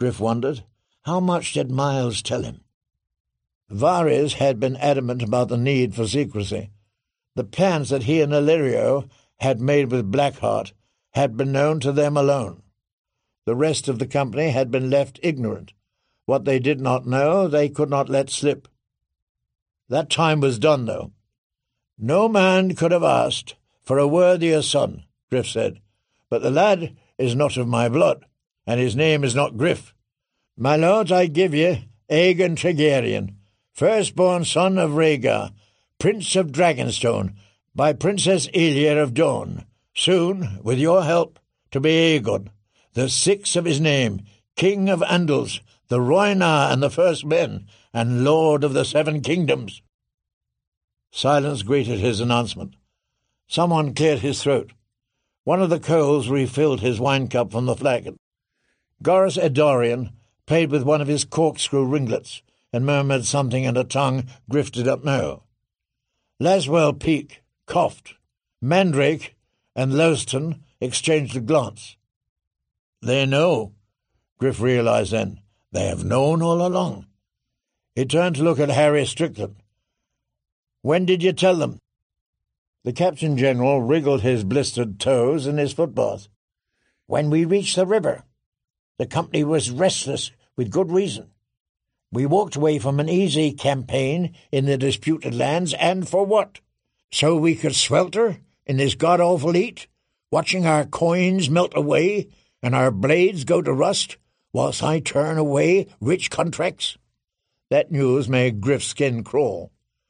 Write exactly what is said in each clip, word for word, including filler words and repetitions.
Griff wondered. How much did Miles tell him? Varys had been adamant about the need for secrecy. The plans that he and Illyrio had made with Blackheart had been known to them alone. The rest of the company had been left ignorant. What they did not know, they could not let slip. That time was done, though. No man could have asked for a worthier son, Griff said, but the lad is not of my blood, and his name is not Griff. My lords, I give ye Aegon Targaryen, firstborn son of Rhaegar, Prince of Dragonstone, by Princess Aelia of Dorne, soon, with your help, to be Aegon, the sixth of his name, King of Andals, the Rhoynar and the First Men, and Lord of the Seven Kingdoms. Silence greeted his announcement. Someone cleared his throat. One of the Coles refilled his wine-cup from the flagon. Gorys Edorian played with one of his corkscrew ringlets and murmured something in a tongue Griff did not know. Laswell Peake coughed. Mandrake and Lowston exchanged a glance. They know, Griff realized then. They have known all along. He turned to look at Harry Strickland. When did you tell them? The Captain General wriggled his blistered toes in his footbath. When we reached the river. The company was restless, with good reason. We walked away from an easy campaign in the disputed lands, and for what? So we could swelter in this god-awful heat, watching our coins melt away and our blades go to rust, whilst I turn away rich contracts? That news made Griff's skin crawl.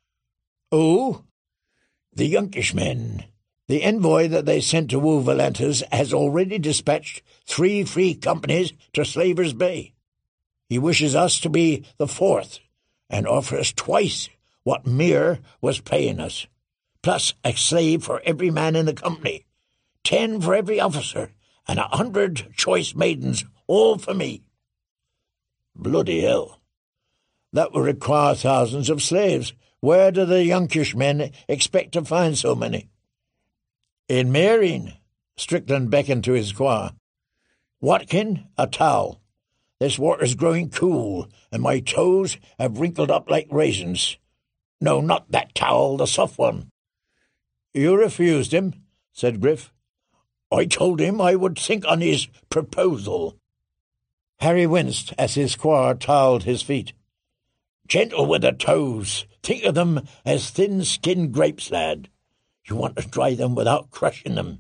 Oh, the Yunkish men. The envoy that they sent to woo Volantis has already dispatched three free companies to Slaver's Bay. He wishes us to be the fourth, and offers twice what Myr was paying us, plus a slave for every man in the company, ten for every officer, and a hundred choice maidens, all for me. Bloody hell! That would require thousands of slaves. Where do the Yunkish men expect to find so many? In Meereen, Strickland beckoned to his squire. Watkin, a towel. This water's growing cool, and my toes have wrinkled up like raisins. No, not that towel, the soft one. You refused him, said Griff. I told him I would think on his proposal. Harry winced as his squire towelled his feet. Gentle with the toes. Think of them as thin-skinned grapes, lad. You want to dry them without crushing them.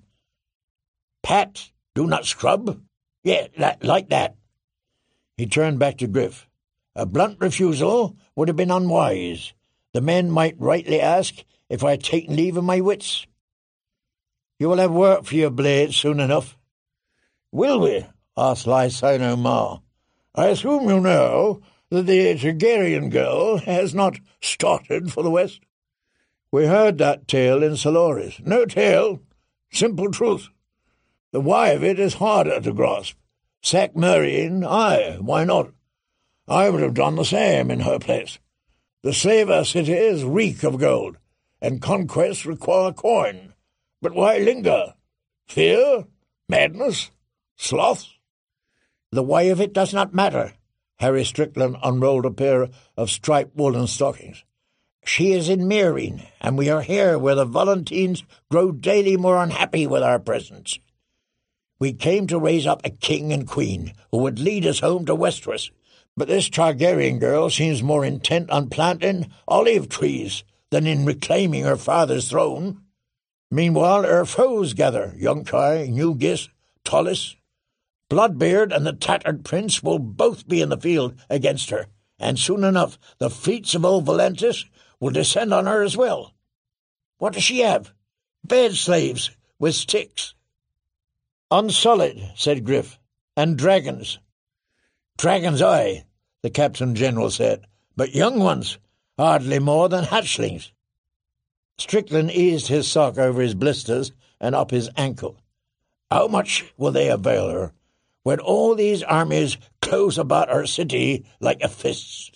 Pat, do not scrub. Yeah, that, like that. He turned back to Griff. A blunt refusal would have been unwise. The men might rightly ask if I had taken leave of my wits. You will have work for your blades soon enough. Will we? Asked Lysino Mar. I assume you know that the Targaryen girl has not started for the west. We heard that tale in Soloris. No tale, simple truth. The why of it is harder to grasp. Sack Meereen, aye, why not? I would have done the same in her place. The slaver cities reek of gold, and conquests require coin. But why linger? Fear? Madness? Sloth? The why of it does not matter. Harry Strickland unrolled a pair of striped woolen stockings. She is in Meereen, and we are here where the Volantines grow daily more unhappy with our presence. We came to raise up a king and queen who would lead us home to Westeros, but this Targaryen girl seems more intent on planting olive trees than in reclaiming her father's throne. Meanwhile, her foes gather, Yunkai, Newgis, Tullis. Bloodbeard and the tattered prince will both be in the field against her, and soon enough the fleets of old Volantis will descend on her as well. What does she have? Bed slaves with sticks. Unsullied, said Griff, and dragons. Dragons, aye, the Captain General said, but young ones, hardly more than hatchlings. Strickland eased his sock over his blisters and up his ankle. How much will they avail her when all these armies close about our city like a fist?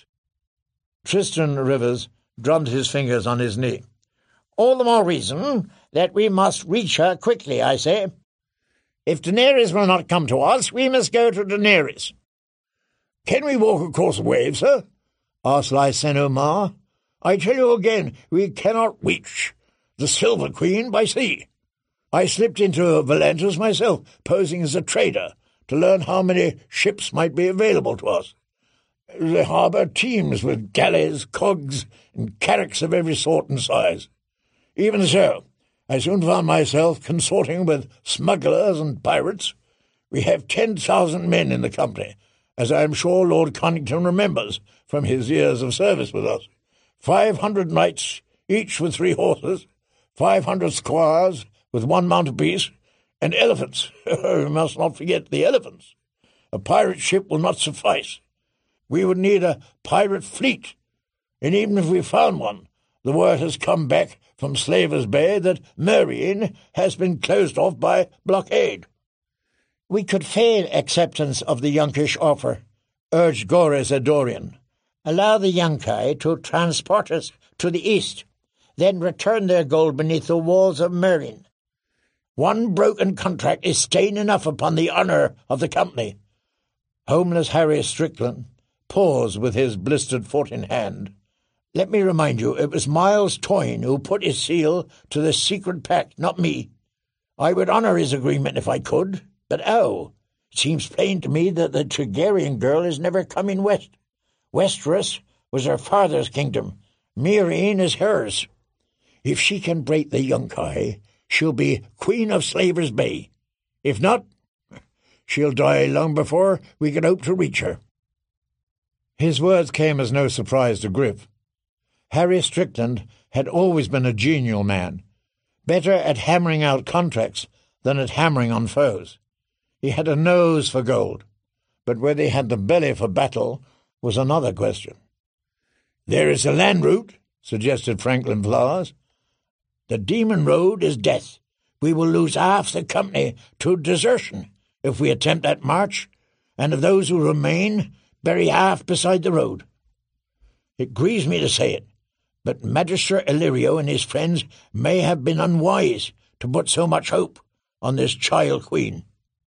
Tristan Rivers drummed his fingers on his knee. All the more reason that we must reach her quickly, I say. If Daenerys will not come to us, we must go to Daenerys. "Can we walk across the waves, sir?" asked Lysano Mar. "I tell you again, we cannot reach the Silver Queen by sea. I slipped into Valentus myself, posing as a trader, to learn how many ships might be available to us. The harbour teems with galleys, cogs, and carracks of every sort and size. Even so, I soon found myself consorting with smugglers and pirates. We have ten thousand men in the company, as I am sure Lord Conington remembers from his years of service with us. Five hundred knights, each with three horses, five hundred squires with one mount apiece, and elephants. You must not forget the elephants. A pirate ship will not suffice. We would need a pirate fleet, and even if we found one, the word has come back from Slavers Bay that Meereen has been closed off by blockade." "We could fail acceptance of the Yunkish offer," urged Gorez Adorian. "Allow the Yunkai to transport us to the east, then return their gold beneath the walls of Meereen. One broken contract is stain enough upon the honour of the company." Homeless Harry Strickland paused with his blistered foot in hand. "Let me remind you, it was Miles Toyne who put his seal to this secret pact, not me. I would honour his agreement if I could, but how? It seems plain to me that the Targaryen girl is never coming west. Westeros was her father's kingdom. Meereen is hers. If she can break the Yunkai, she'll be Queen of Slavers Bay. If not, she'll die long before we can hope to reach her." His words came as no surprise to Griff. Harry Strickland had always been a genial man, better at hammering out contracts than at hammering on foes. He had a nose for gold, but whether he had the belly for battle was another question. "There is a land route," suggested Franklin Flowers. "The Demon Road is death. We will lose half the company to desertion if we attempt that march, and of those who remain, bury half beside the road. It grieves me to say it, but Magister Illyrio and his friends may have been unwise to put so much hope on this child queen."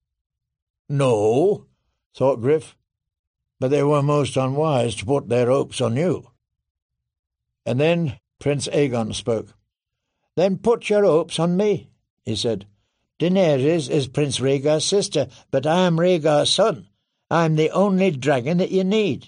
"No," thought Griff, "but they were most unwise to put their hopes on you." And then Prince Aegon spoke. "Then put your hopes on me," he said. "Daenerys is Prince Rhaegar's sister, but I am Rhaegar's son. I am the only dragon that you need."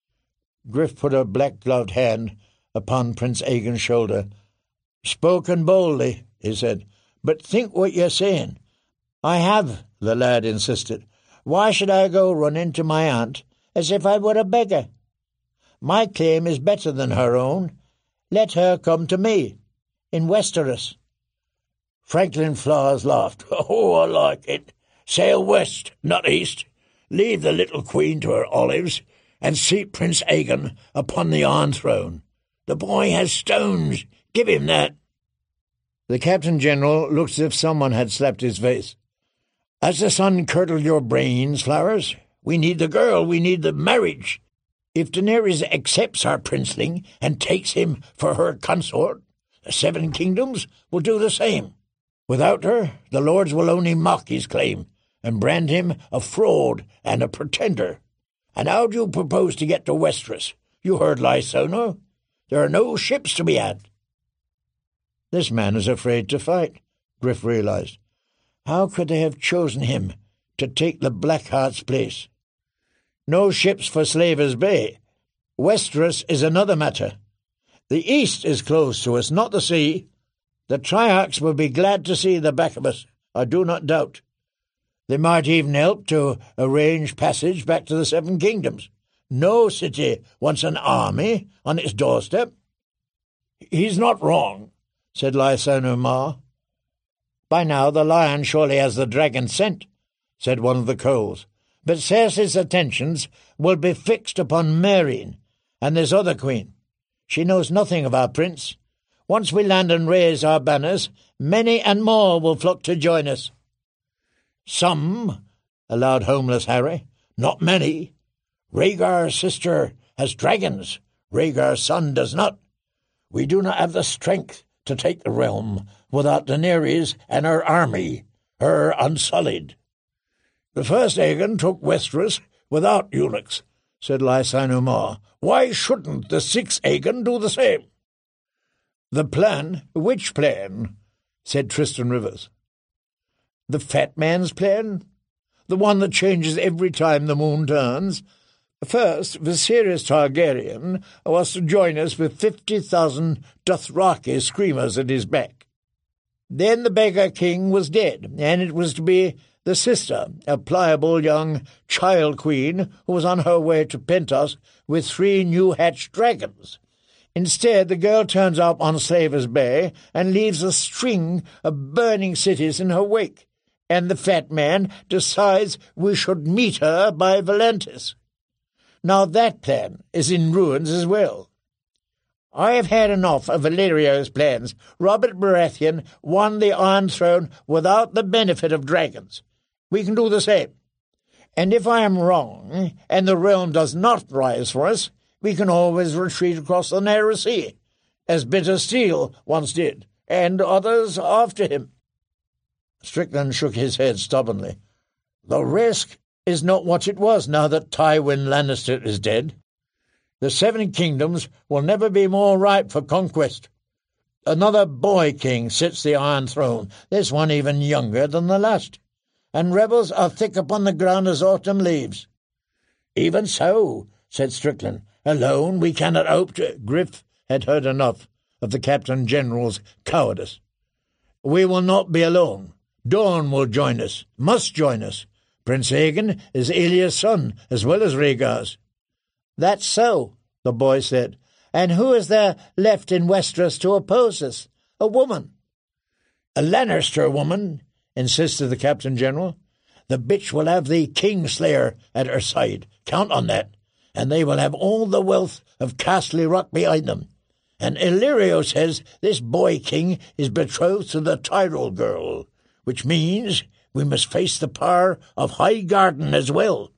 Griff put a black-gloved hand upon Prince Aegon's shoulder. "Spoken boldly," he said, "but think what you're saying." "I have," the lad insisted. "Why should I go running to my aunt as if I were a beggar? My claim is better than her own. Let her come to me, in Westeros." Franklin Flowers laughed. "Oh, I like it. Sail west, not east. Leave the little queen to her olives, and seat Prince Aegon upon the Iron Throne. The boy has stones. Give him that." The Captain General looked as if someone had slapped his face. "Has the sun curdled your brains, Flowers? We need the girl. We need the marriage. If Daenerys accepts our princeling and takes him for her consort, the Seven Kingdoms will do the same. Without her, the lords will only mock his claim and brand him a fraud and a pretender. And how do you propose to get to Westeros? You heard Lysona. There are no ships to be had." "This man is afraid to fight," Griff realized. How could they have chosen him to take the Blackheart's place? No ships for Slavers Bay. Westeros is another matter. The east is close to us, not the sea. The Triarchs will be glad to see the back of us, I do not doubt. They might even help to arrange passage back to the Seven Kingdoms. No city wants an army on its doorstep." "He's not wrong," said Lysano Mar. "By now the lion surely has the dragon scent," said one of the Coles. "But Cersei's attentions will be fixed upon Meereen and this other queen. She knows nothing of our prince. Once we land and raise our banners, many and more will flock to join us." "Some," allowed homeless Harry. "Not many. Rhaegar's sister has dragons. Rhaegar's son does not. We do not have the strength to take the realm without Daenerys and her army, her unsullied. The first Aegon took Westeros without eunuchs, said Lysain Umar. "Why shouldn't the six Aegon do the same?" "The plan? Which plan?" said Tristan Rivers. "The fat man's plan? The one that changes every time the moon turns? First, Viserys Targaryen was to join us with fifty thousand Dothraki screamers at his back. Then the beggar king was dead, and it was to be the sister, a pliable young child queen who was on her way to Pentos with three new-hatched dragons. Instead, the girl turns up on Slaver's Bay and leaves a string of burning cities in her wake, and the fat man decides we should meet her by Volantis. Now that plan is in ruins as well. I have had enough of Valerio's plans. Robert Baratheon won the Iron Throne without the benefit of dragons. We can do the same. And if I am wrong, and the realm does not rise for us, we can always retreat across the narrow sea, as Bitter Steel once did, and others after him." Strickland shook his head stubbornly. "The risk is not what it was now that Tywin Lannister is dead. The Seven Kingdoms will never be more ripe for conquest. Another boy king sits the Iron Throne, this one even younger than the last, and rebels are thick upon the ground as autumn leaves." "Even so," said Strickland, "alone we cannot hope to—" Griff had heard enough of the Captain General's cowardice. "We will not be alone. Dorne will join us, must join us. Prince Aegon is Ilya's son as well as Rhaegar's." "That's so," the boy said. "And who is there left in Westeros to oppose us? A woman." "A Lannister woman," insisted the Captain General. "The bitch will have the Kingslayer at her side. Count on that. And they will have all the wealth of Castle Rock behind them. And Illyrio says this boy king is betrothed to the Tyrell girl, which means we must face the power of Highgarden as well."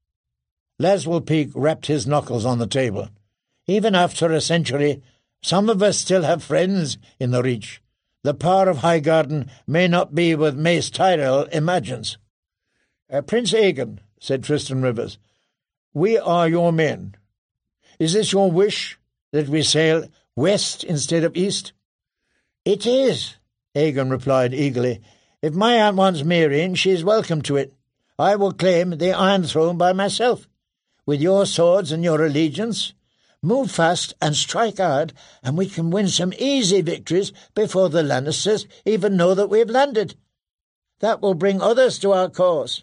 Laswell Peake rapped his knuckles on the table. "Even after a century, some of us still have friends in the Reach. The power of Highgarden may not be what Mace Tyrell imagines." Uh, "Prince Aegon," said Tristan Rivers, "we are your men. Is this your wish, that we sail west instead of east?" "It is," Aegon replied eagerly. "If my aunt wants marrying, she is welcome to it. I will claim the Iron Throne by myself. With your swords and your allegiance, move fast and strike hard, and we can win some easy victories before the Lannisters even know that we have landed. That will bring others to our cause."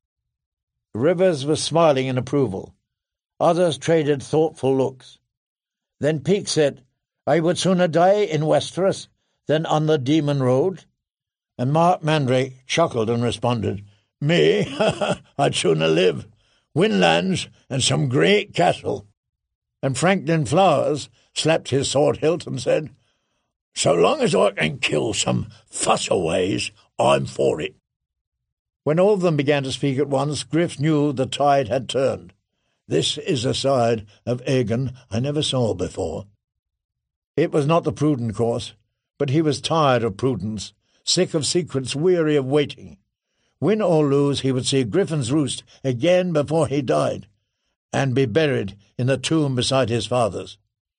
Rivers was smiling in approval. Others traded thoughtful looks. Then Peake said, "I would sooner die in Westeros than on the Demon Road." And Mark Mandrake chuckled and responded, "Me? I'd sooner live. Win lands and some great castle." And Franklin Flowers slapped his sword hilt and said, "So long as I can kill some fussaways, I'm for it." When all of them began to speak at once, Griff knew the tide had turned. This is a side of Aegon I never saw before. It was not the prudent course, but he was tired of prudence, sick of secrets, weary of waiting. Win or lose, he would see Griffin's Roost again before he died, and be buried in the tomb beside his father's.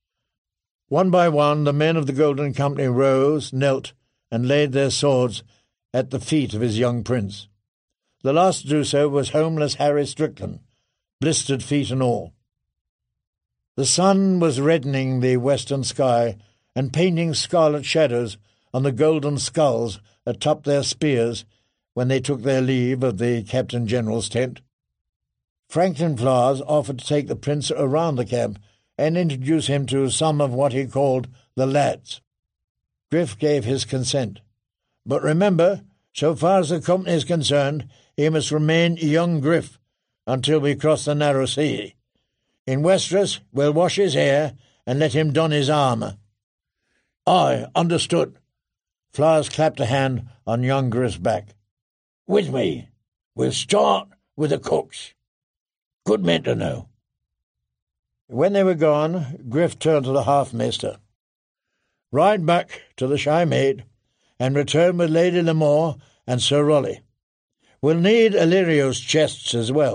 One by one the men of the Golden Company rose, knelt, and laid their swords at the feet of his young prince. The last to do so was homeless Harry Strickland, blistered feet and all. The sun was reddening the western sky and painting scarlet shadows on the golden skulls atop their spears when they took their leave of the Captain General's tent. Franklin Flowers offered to take the prince around the camp and introduce him to some of what he called the lads. Griff gave his consent. "But remember, so far as the company is concerned, he must remain young Griff until we cross the narrow sea. In Westeros we'll wash his hair and let him don his armour." "Aye, understood." Flowers clapped a hand on young Griff's back. "With me. We'll start with the cooks. Good men to know." When they were gone, Griff turned to the half-maester. "Ride back to the Shy Maid and return with Lady Lamore and Sir Rolly. We'll need Illyrio's chests as well.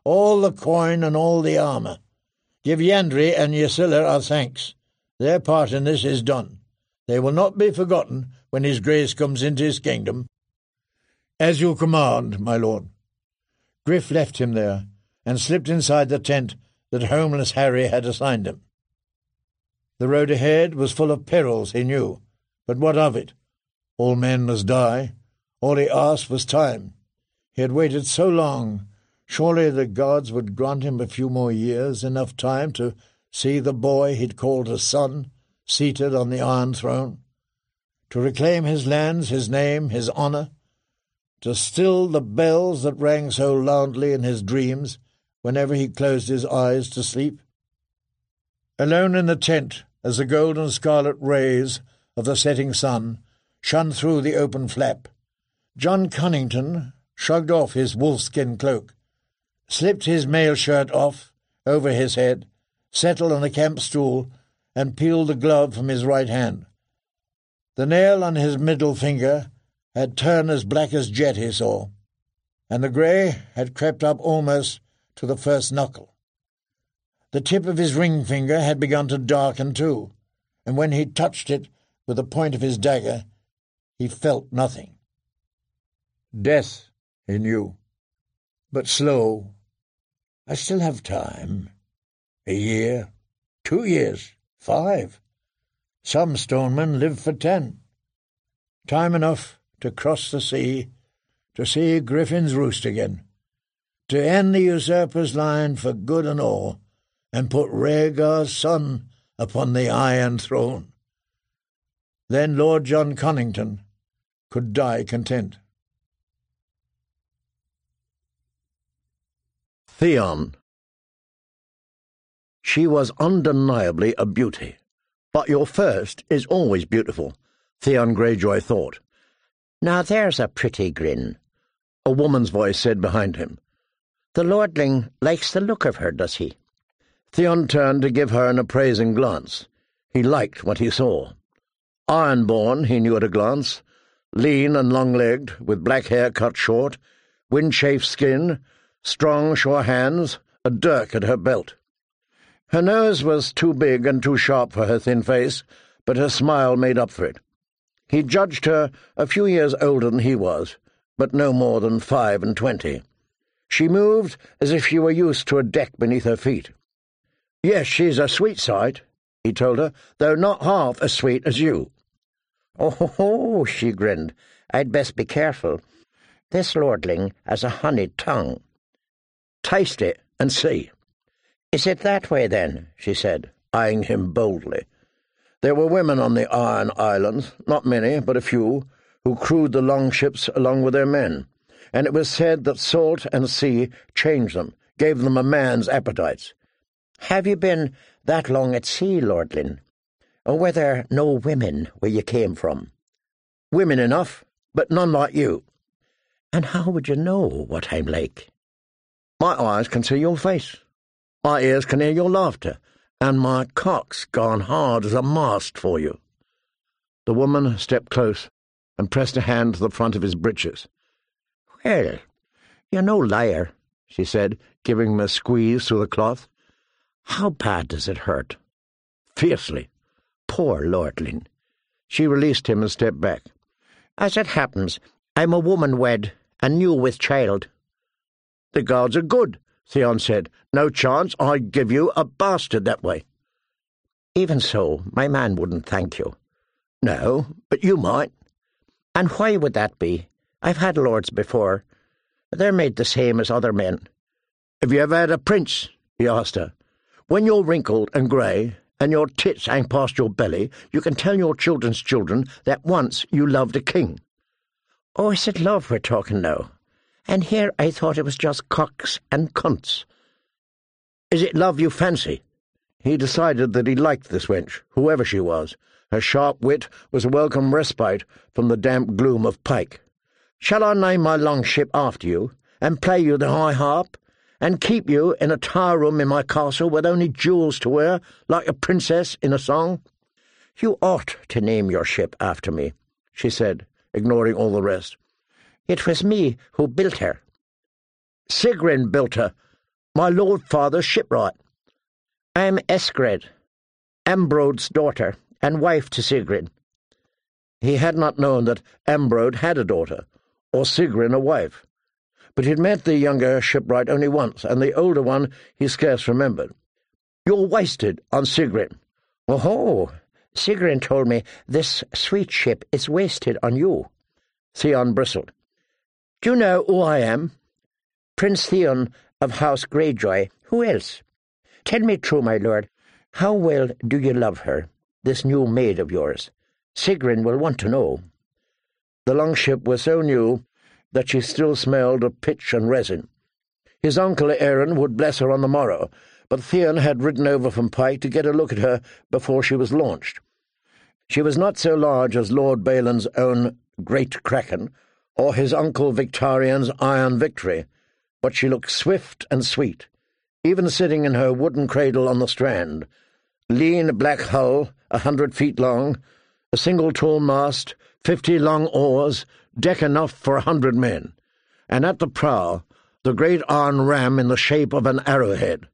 all the coin and all the armour. Give Yandri and Ysilla our thanks. Their part in this is done. They will not be forgotten when his grace comes into his kingdom. As you command, my lord. Griff left him there, and slipped inside the tent that homeless Harry had assigned him. The road ahead was full of perils, he knew, but what of it? All men must die. All he asked was time. He had waited so long. Surely the gods would grant him a few more years, enough time to see the boy he'd called a son, seated on the Iron Throne, to reclaim his lands, his name, his honour, to still the bells that rang so loudly in his dreams whenever he closed his eyes to sleep. Alone in the tent, as the gold and scarlet rays of the setting sun shone through the open flap, John Cunnington shrugged off his wolfskin cloak, slipped his mail shirt off over his head, settled on a camp stool, and peeled the glove from his right hand. The nail on his middle finger had turned as black as jet, he saw, and the grey had crept up almost to the first knuckle. The tip of his ring finger had begun to darken too, and when he touched it with the point of his dagger, he felt nothing. Death, he knew, but slow. I still have time. A year, two years, five. Some stonemen live for ten. Time enough to cross the sea, to see Griffin's Roost again, to end the usurper's line for good and all, and put Rhaegar's son upon the Iron Throne. Then Lord John Cunnington could die content. Theon. She was undeniably a beauty. But your first is always beautiful, Theon Greyjoy thought. Now there's a pretty grin, a woman's voice said behind him. The lordling likes the look of her, does he? Theon turned to give her an appraising glance. He liked what he saw. Ironborn, he knew at a glance, lean and long-legged, with black hair cut short, wind-chafed skin, strong, sure hands, a dirk at her belt. Her nose was too big and too sharp for her thin face, but her smile made up for it. He judged her a few years older than he was, but no more than five and twenty. She moved as if she were used to a deck beneath her feet. "Yes, she's a sweet sight," he told her, "though not half as sweet as you." "Oh, ho, ho," she grinned. "I'd best be careful. This lordling has a honeyed tongue." "Taste it and see." "Is it that way, then?" she said, eyeing him boldly. There were women on the Iron Islands, not many, but a few, who crewed the longships along with their men, and it was said that salt and sea changed them, gave them a man's appetites. "Have you been that long at sea, lordling? Or were there no women where you came from?" "Women enough, but none like you." "And how would you know what I'm like?" "My eyes can see your face. My ears can hear your laughter, and my cock's gone hard as a mast for you." The woman stepped close and pressed a hand to the front of his breeches. "Well, you're no liar," she said, giving him a squeeze through the cloth. "How bad does it hurt?" "Fiercely." "Poor lordling." She released him and stepped back. "As it happens, I'm a woman wed, and new with child." "The gods are good," Theon said. "No chance I'd give you a bastard that way." "Even so, my man wouldn't thank you." "No, but you might." "And why would that be? I've had lords before. They're made the same as other men." "Have you ever had a prince?" he asked her. "When you're wrinkled and grey, and your tits hang past your belly, you can tell your children's children that once you loved a king." "Oh, is it love we're talking now? And here I thought it was just cocks and cunts." "Is it love you fancy?" He decided that he liked this wench, whoever she was. Her sharp wit was a welcome respite from the damp gloom of Pike. "Shall I name my longship after you, and play you the high harp, and keep you in a tower room in my castle with only jewels to wear, like a princess in a song?" "You ought to name your ship after me," she said, ignoring all the rest. "It was me who built her." "Sigrin built her," My lord father's shipwright. I am Esgred, Ambrode's daughter, and wife to Sigrid. He had not known that Ambrode had a daughter, or Sigrid a wife, but he'd met the younger shipwright only once, and the older one he scarce remembered. You're wasted on Sigrid. Oh-ho! Sigrid told me this sweet ship is wasted on you. Theon bristled. Do you know who I am? Prince Theon of House Greyjoy. Who else? Tell me true, my lord. How well do you love her, this new maid of yours? Sigrid will want to know. The longship was so new that she still smelled of pitch and resin. His uncle Aaron would bless her on the morrow, but Theon had ridden over from Pike to get a look at her before she was launched. She was not so large as Lord Balin's own Great Kraken, or his uncle Victarian's Iron Victory, but she looked swift and sweet, even sitting in her wooden cradle on the strand. Lean black hull, a hundred feet long, a single tall mast, fifty long oars, deck enough for a hundred men, and at the prow the great iron ram in the shape of an arrowhead.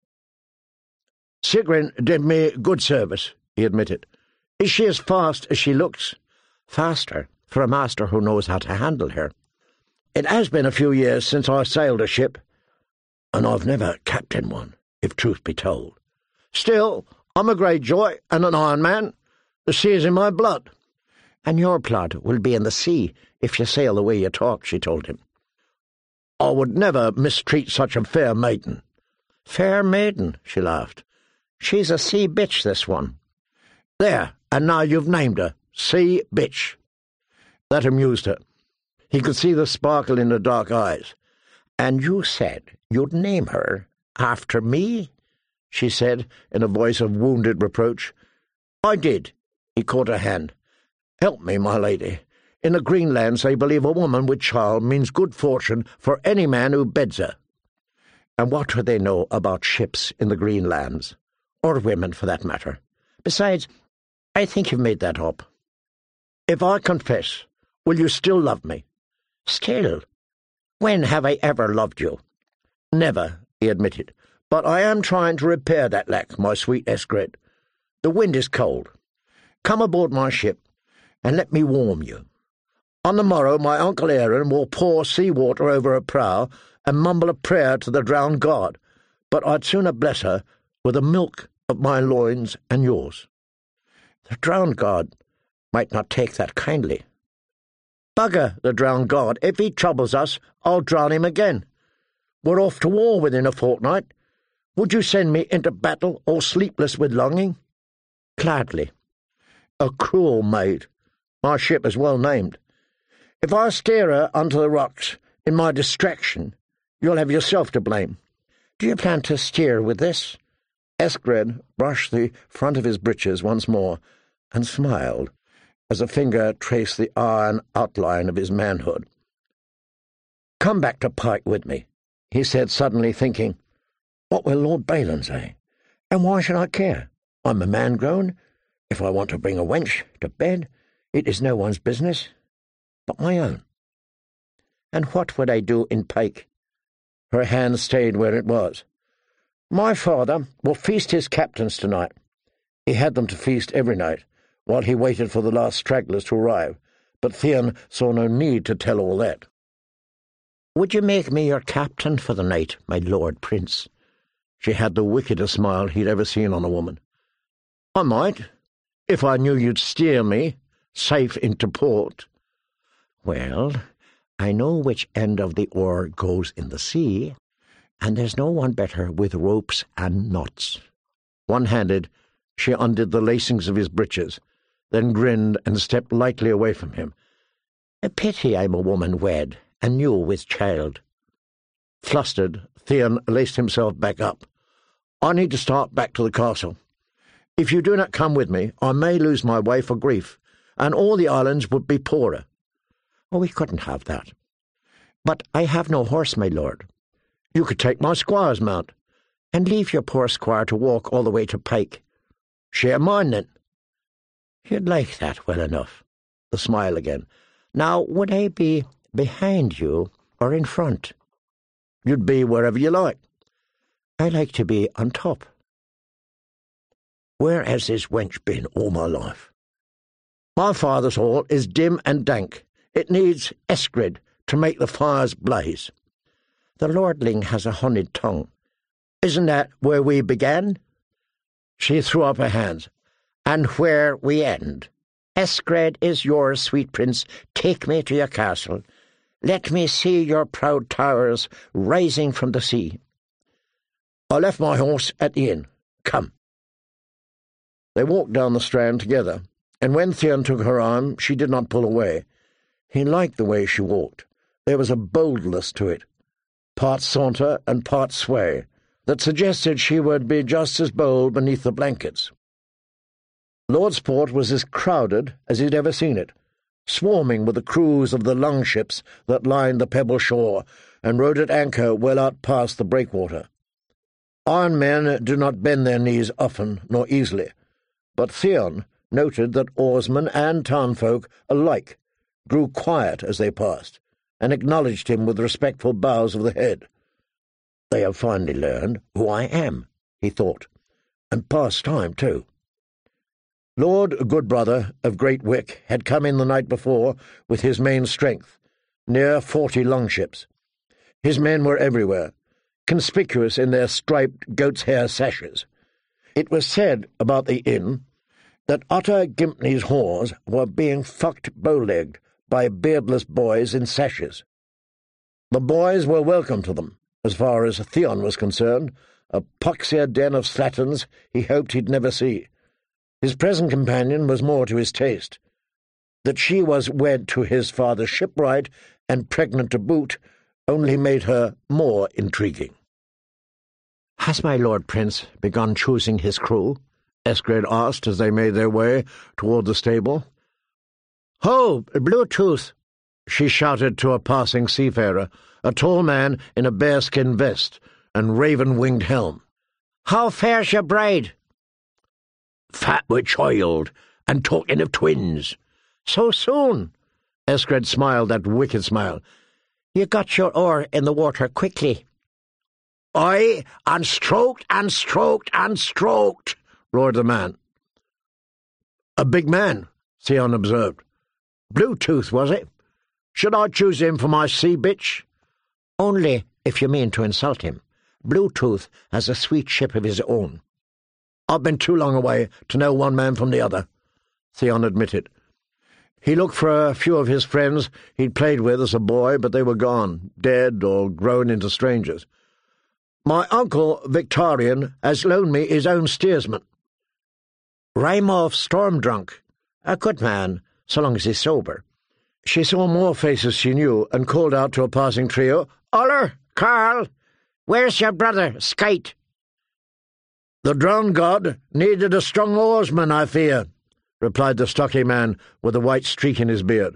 Sigrid did me good service, he admitted. Is she as fast as she looks? Faster, for a master who knows how to handle her. It has been a few years since I sailed a ship, and I've never captained one, if truth be told. Still, I'm a Greyjoy and an Iron Man. The sea is in my blood. And your blood will be in the sea if you sail the way you talk, she told him. I would never mistreat such a fair maiden. Fair maiden, she laughed. She's a sea bitch, this one. There, and now you've named her, Sea Bitch. That amused her. He could see the sparkle in her dark eyes. And you said you'd name her after me? She said, in a voice of wounded reproach. I did. He caught her hand. Help me, my lady. In the Greenlands they believe a woman with child means good fortune for any man who beds her. And what do they know about ships in the Greenlands? Or women, for that matter? Besides, I think you've made that up. If I confess, will you still love me? Still? When have I ever loved you? Never, he admitted. But I am trying to repair that lack, my sweet Esgred. The wind is cold. Come aboard my ship, and let me warm you. On the morrow my uncle Aaron will pour sea-water over her prow and mumble a prayer to the drowned god, but I'd sooner bless her with the milk of my loins and yours. The drowned god might not take that kindly. Bugger the drowned god. If he troubles us, I'll drown him again. We're off to war within a fortnight. Would you send me into battle all sleepless with longing? Gladly. A cruel maid. My ship is well named. If I steer her onto the rocks in my distraction, you'll have yourself to blame. Do you plan to steer with this? Esgred brushed the front of his breeches once more and smiled as a finger traced the iron outline of his manhood. Come back to Pike with me, he said suddenly, thinking, what will Lord Balin say? And why should I care? I'm a man grown. If I want to bring a wench to bed, it is no one's business but my own. And what would I do in Pike? Her hand stayed where it was. My father will feast his captains tonight. He had them to feast every night, while he waited for the last stragglers to arrive, but Theon saw no need to tell all that. Would you make me your captain for the night, my lord prince? She had the wickedest smile he'd ever seen on a woman. I might, if I knew you'd steer me safe into port. Well, I know which end of the oar goes in the sea, and there's no one better with ropes and knots. One-handed, she undid the lacings of his breeches, then grinned and stepped lightly away from him. A pity I'm a woman wed, and you with child. Flustered, Theon laced himself back up. I need to start back to the castle. If you do not come with me, I may lose my way for grief, and all the islands would be poorer. Oh, we couldn't have that. But I have no horse, my lord. You could take my squire's mount, and leave your poor squire to walk all the way to Pike. Share mine, then. You'd like that well enough. The smile again. Now, would I be behind you or in front? You'd be wherever you like. I like to be on top. Where has this wench been all my life? My father's hall is dim and dank. It needs Escred to make the fires blaze. The lordling has a honeyed tongue. Isn't that where we began? She threw up her hands. And where we end. Escred is yours, sweet prince. Take me to your castle. Let me see your proud towers rising from the sea. I left my horse at the inn. Come. They walked down the strand together, and when Theon took her arm, she did not pull away. He liked the way she walked. There was a boldness to it, part saunter and part sway, that suggested she would be just as bold beneath the blankets. Lordsport was as crowded as he'd ever seen it, swarming with the crews of the longships that lined the pebble shore and rode at anchor well out past the breakwater. Iron men do not bend their knees often nor easily, but Theon noted that oarsmen and townfolk alike grew quiet as they passed, and acknowledged him with respectful bows of the head. They have finally learned who I am, he thought, and past time, too. Lord Goodbrother of Great Wick had come in the night before with his main strength, near forty longships. His men were everywhere, conspicuous in their striped goat's hair sashes. It was said about the inn that Otter Gimpney's whores were being fucked bow-legged by beardless boys in sashes. The boys were welcome to them, as far as Theon was concerned, a poxier den of slatterns he hoped he'd never see. His present companion was more to his taste. That she was wed to his father's shipwright and pregnant to boot only made her more intriguing. "Has my Lord Prince begun choosing his crew?" Escred asked as they made their way toward the stable. "Ho, Bluetooth!" she shouted to a passing seafarer, a tall man in a bearskin vest and raven-winged helm. "How fares your bride?" "Fat with child, and talking of twins." "So soon?" Escred smiled that wicked smile. "You got your oar in the water quickly." "Aye, and stroked, and stroked, and stroked," roared the man. "A big man," Theon observed. "Bluetooth, was it? Should I choose him for my sea-bitch?" "Only if you mean to insult him. Bluetooth has a sweet ship of his own." "I've been too long away to know one man from the other," Theon admitted. He looked for a few of his friends he'd played with as a boy, but they were gone, dead or grown into strangers. "My uncle, Victorian, has loaned me his own steersman." "Raimolf Stormdrunk. A good man, so long as he's sober." She saw more faces she knew and called out to a passing trio, "Oller, Carl, where's your brother, Skite?" "The drowned god needed a strong oarsman, I fear," replied the stocky man with a white streak in his beard.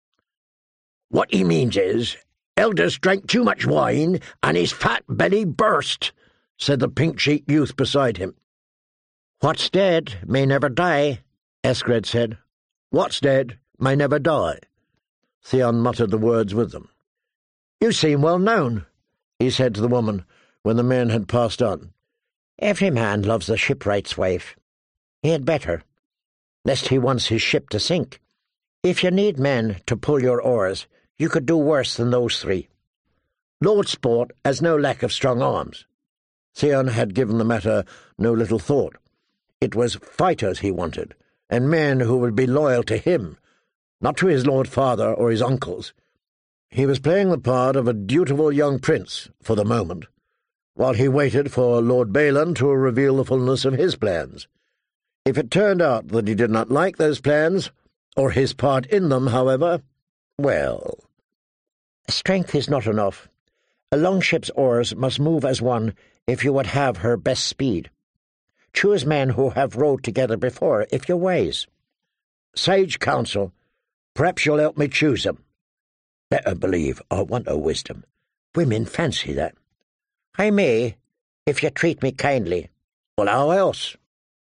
"What he means is, Elders drank too much wine, and his fat belly burst," said the pink-cheeked youth beside him. "What's dead may never die," Escred said. "What's dead may never die." Theon muttered the words with them. "You seem well known," he said to the woman when the men had passed on. "Every man loves the shipwright's wife. He had better, lest he wants his ship to sink. If you need men to pull your oars, you could do worse than those three. Lordsport has no lack of strong arms." Theon had given the matter no little thought. It was fighters he wanted, and men who would be loyal to him, not to his lord father or his uncles. He was playing the part of a dutiful young prince for the moment, while he waited for Lord Balon to reveal the fullness of his plans. If it turned out that he did not like those plans, or his part in them, however, well... Strength is not enough. A longship's oars must move as one if you would have her best speed. Choose men who have rowed together before, if you're wise. Sage counsel. Perhaps you'll help me choose them. Better believe I want her wisdom. Women fancy that. I may, if you treat me kindly. Well, how else?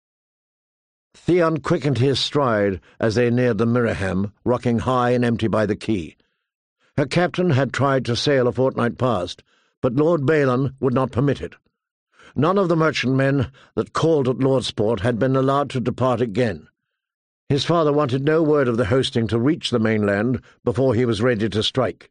Theon quickened his stride as they neared the Miraham, rocking high and empty by the quay. Her captain had tried to sail a fortnight past, but Lord Balon would not permit it. none of the merchantmen that called at Lordsport had been allowed to depart again. His father wanted no word of the hosting to reach the mainland before he was ready to strike.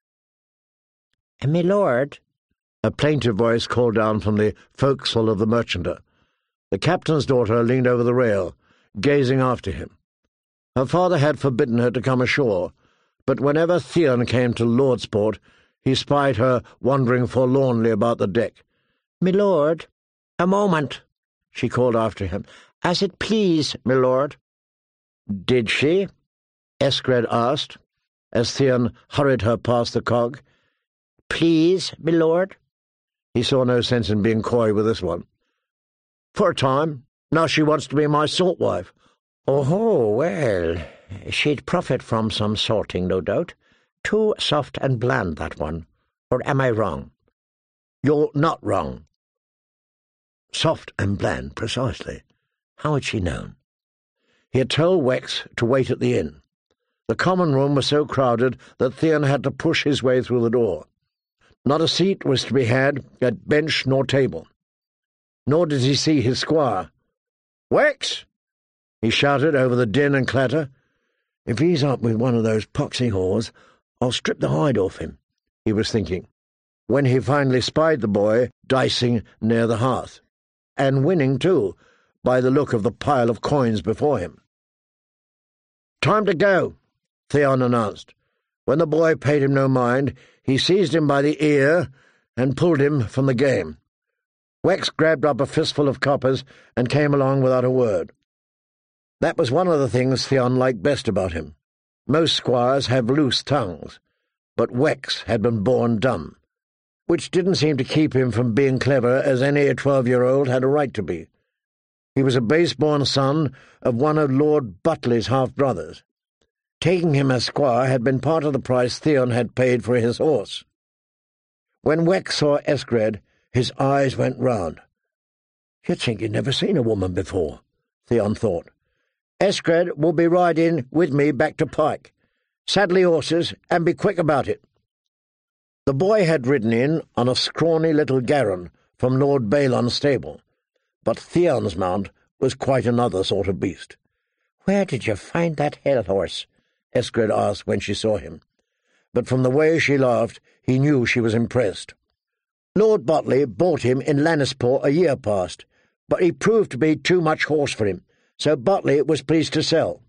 "My lord," a plaintive voice called down from the forecastle of the merchanter. The captain's daughter leaned over the rail, gazing after him. Her father had forbidden her to come ashore, but whenever Theon came to Lordsport, he spied her wandering forlornly about the deck. "My lord, a moment," she called after him. "As it please, my lord." "Did she?" Escred asked, as Theon hurried her past the cog. "Please, my lord." He saw no sense in being coy with this one. "For a time. Now she wants to be my salt wife." "Oh, well, she'd profit from some salting, no doubt. Too soft and bland, that one. Or am I wrong?" "You're not wrong." Soft and bland, precisely. How had she known? He had told Wex to wait at the inn. The common room was so crowded that Theon had to push his way through the door. Not a seat was to be had at bench nor table. Nor did he see his squire. "Wex!" he shouted over the din and clatter. "If he's up with one of those poxy whores, I'll strip the hide off him," he was thinking, when he finally spied the boy dicing near the hearth, and winning, too, by the look of the pile of coins before him. "Time to go," Theon announced. When the boy paid him no mind, he seized him by the ear and pulled him from the game. Wex grabbed up a fistful of coppers and came along without a word. That was one of the things Theon liked best about him. Most squires have loose tongues, but Wex had been born dumb, which didn't seem to keep him from being clever as any twelve-year-old had a right to be. He was a base-born son of one of Lord Butley's half-brothers. Taking him as squire had been part of the price Theon had paid for his horse. When Wex saw Escred, his eyes went round. "You'd think you'd never seen a woman before," Theon thought. "Escred will be riding with me back to Pike. Saddle your horses, and be quick about it." The boy had ridden in on a scrawny little garron from Lord Balon's stable, but Theon's mount was quite another sort of beast. "Where did you find that hell horse?" Escred asked when she saw him, but from the way she laughed he knew she was impressed. "Lord Butley bought him in Lannisport a year past, but he proved to be too much horse for him, so Butley was pleased to sell.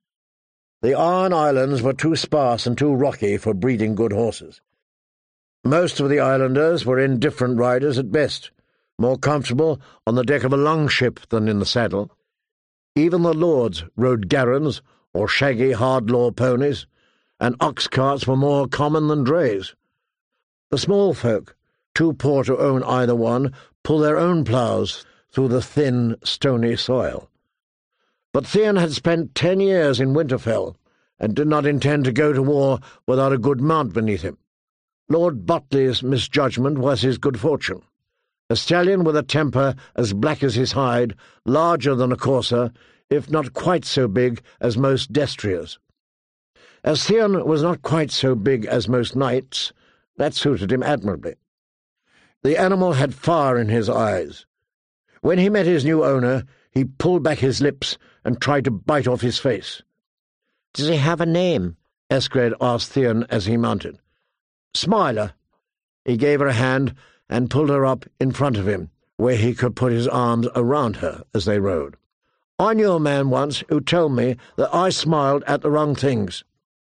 The Iron Islands were too sparse and too rocky for breeding good horses. Most of the islanders were indifferent riders at best, more comfortable on the deck of a longship than in the saddle. Even the lords rode garrons or shaggy hard-law ponies, and ox-carts were more common than drays. The small folk, too poor to own either one, pull their own ploughs through the thin, stony soil. But Theon had spent ten years in Winterfell, and did not intend to go to war without a good mount beneath him. Lord Butley's misjudgment was his good fortune. A stallion with a temper as black as his hide, larger than a courser, if not quite so big as most destriers. As Theon was not quite so big as most knights, that suited him admirably. The animal had fire in his eyes. When he met his new owner, he pulled back his lips and tried to bite off his face. "Does he have a name?" Escred asked Theon as he mounted. "Smiler." He gave her a hand and pulled her up in front of him, where he could put his arms around her as they rode. "I knew a man once who told me that I smiled at the wrong things."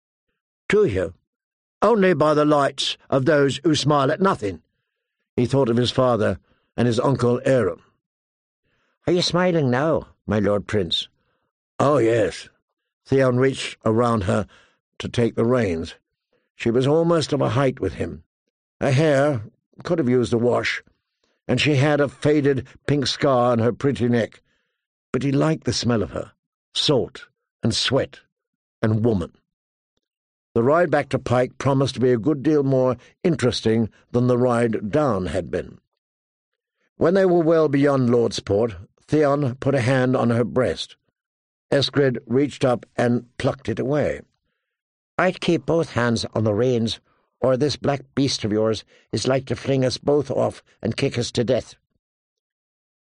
"Do you?" "Only by the lights of those who smile at nothing." He thought of his father and his uncle Aeron. "Are you smiling now, my Lord Prince?" "Oh, yes." Theon reached around her to take the reins. She was almost of a height with him. Her hair could have used a wash, and she had a faded pink scar on her pretty neck, but he liked the smell of her, salt and sweat and woman. The ride back to Pike promised to be a good deal more interesting than the ride down had been. When they were well beyond Lordsport, Theon put a hand on her breast. Escred reached up and plucked it away. "I'd keep both hands on the reins, or this black beast of yours is like to fling us both off and kick us to death."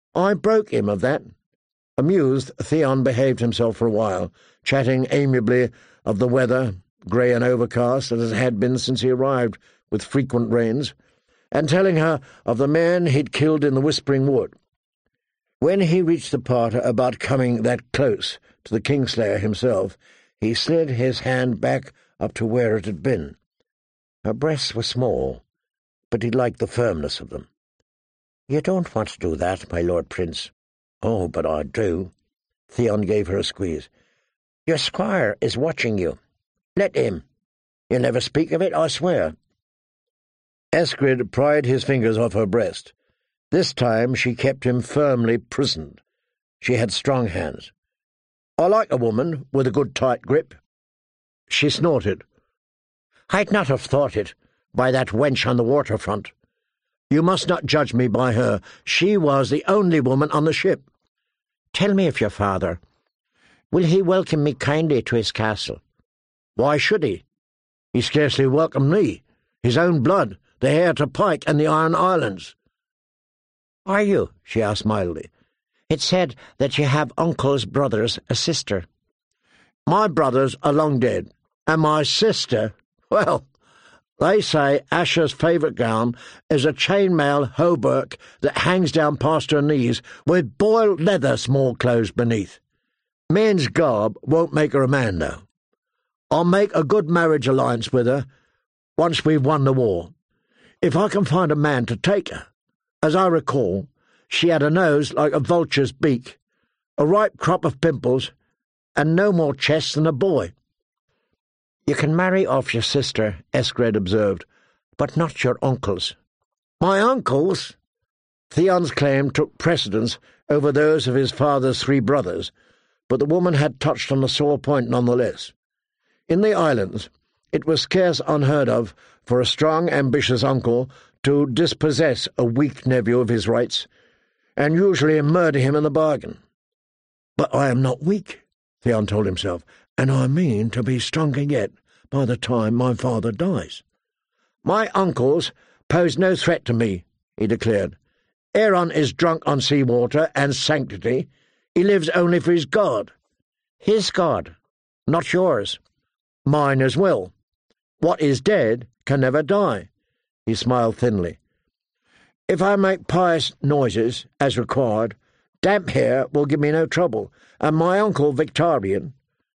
I broke him of that." Amused, Theon behaved himself for a while, chatting amiably of the weather, grey and overcast, as it had been since he arrived, with frequent rains, and telling her of the man he'd killed in the Whispering Wood. When he reached the part about coming that close to the Kingslayer himself, he slid his hand back up to where it had been. Her breasts were small, but he liked the firmness of them. "You don't want to do that, my Lord Prince." "Oh, but I do." Theon gave her a squeeze. "Your squire is watching you. Let him. You'll never speak of it, I swear." Escred pried his fingers off her breast. This time she kept him firmly prisoned. She had strong hands. "I like a woman with a good tight grip." She snorted. "I'd not have thought it, by that wench on the waterfront. You must not judge me by her. She was the only woman on the ship." "Tell me of your father. Will he welcome me kindly to his castle?" "Why should he? He scarcely welcomed me. His own blood, the heir to Pike and the Iron Islands." "Are you?" she asked mildly. "It's said that you have uncles, brothers, a sister." "My brothers are long dead, and my sister, well, they say Asher's favourite gown is a chainmail hauberk that hangs down past her knees, with boiled leather small clothes beneath. Men's garb won't make her a man, though. I'll make a good marriage alliance with her, once we've won the war, if I can find a man to take her. As I recall, she had a nose like a vulture's beak, a ripe crop of pimples, and no more chest than a boy." "You can marry off your sister," Escred observed, "but not your uncles." "My uncles?" Theon's claim took precedence over those of his father's three brothers, but the woman had touched on a sore point nonetheless. In the islands, it was scarce unheard of for a strong, ambitious uncle to dispossess a weak nephew of his rights, and usually murder him in the bargain. "But I am not weak," Theon told himself, "and I mean to be stronger yet by the time my father dies." "My uncles pose no threat to me," he declared. "Aeron is drunk on sea-water and sanctity. He lives only for his god." "His god, not yours." "Mine as well. What is dead can never die." He smiled thinly. "If I make pious noises, as required, damp hair will give me no trouble, and my uncle Victarion—"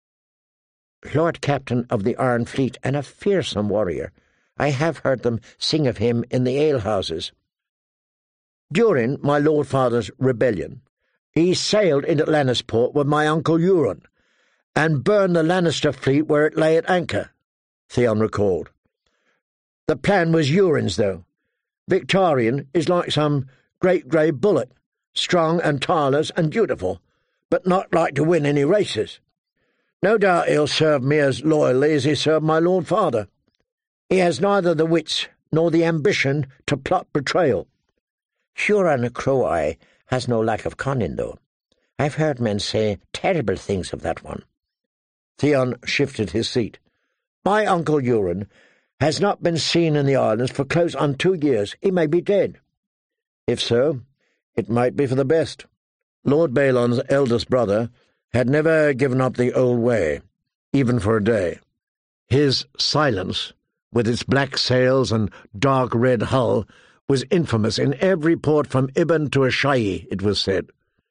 "Lord Captain of the Iron Fleet, and a fearsome warrior. I have heard them sing of him in the alehouses." "During my lord father's rebellion, he sailed into Lannisport with my uncle Euron, and burned the Lannister fleet where it lay at anchor," Theon recalled. "The plan was Euron's, though. Victarion is like some great grey bullet, strong and tireless and dutiful, but not like to win any races. No doubt he'll serve me as loyally as he served my lord father. He has neither the wits nor the ambition to plot betrayal." "Huron Crow-Eye has no lack of cunning, though. I've heard men say terrible things of that one." Theon shifted his seat. "My uncle Euron has not been seen in the islands for close on two years. He may be dead." If so, it might be for the best. Lord Balon's eldest brother had never given up the old way, even for a day. His silence, with its black sails and dark red hull, was infamous in every port from Ibn to Ashayi, it was said.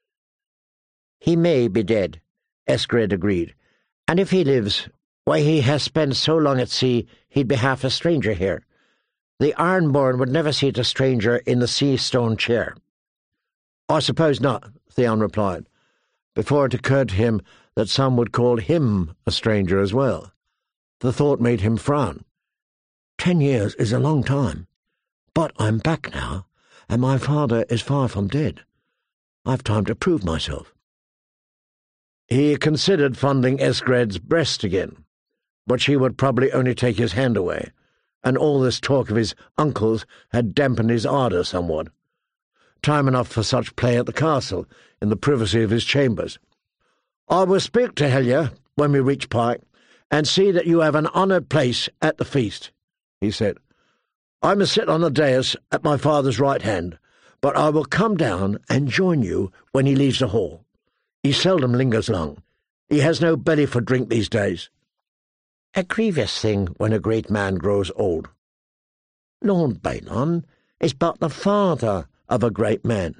"He may be dead," Escred agreed. "And if he lives, why, he has spent so long at sea he'd be half a stranger here. The Ironborn would never seat a stranger in the sea-stone chair." "I suppose not," Theon replied, before it occurred to him that some would call him a stranger as well. The thought made him frown. Ten years is a long time. But I'm back now, and my father is far from dead. I've time to prove myself." He considered fondling Escred's breast again, but she would probably only take his hand away, and all this talk of his uncles had dampened his ardour somewhat. Time enough for such play at the castle, in the privacy of his chambers. "I will speak to Helya when we reach Pike, and see that you have an honoured place at the feast," he said. "I must sit on the dais at my father's right hand, but I will come down and join you when he leaves the hall. He seldom lingers long. He has no belly for drink these days. A grievous thing when a great man grows old. Lord Baelon is but the father of a great man.